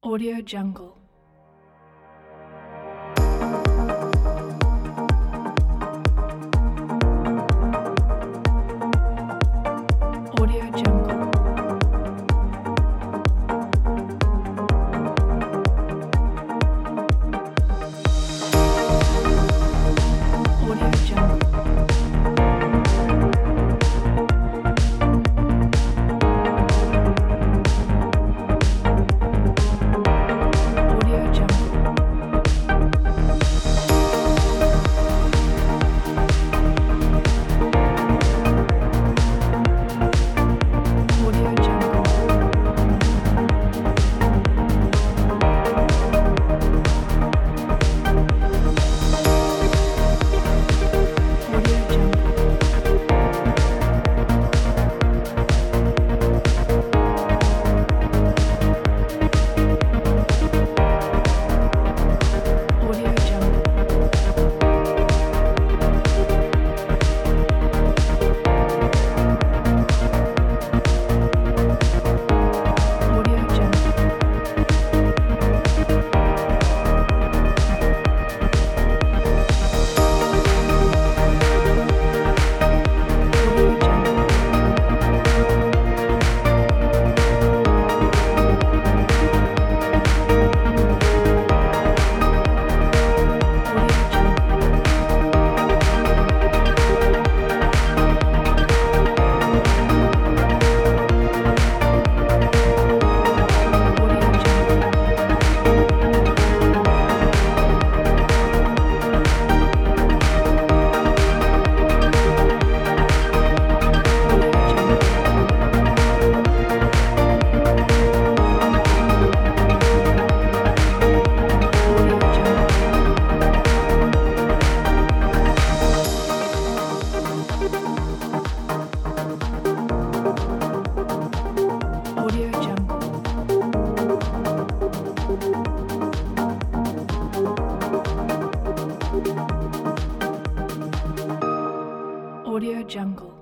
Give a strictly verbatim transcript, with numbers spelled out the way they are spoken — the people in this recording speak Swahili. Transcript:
Audio Jungle. Audio Jungle. Audio Jungle. Audio Jungle. Audio Jungle. Audio Jungle. Audio Jungle. Audio Jungle. Audio Jungle. Audio Jungle. Audio Jungle. Audio Jungle. Audio Jungle. Audio Jungle. Audio Jungle.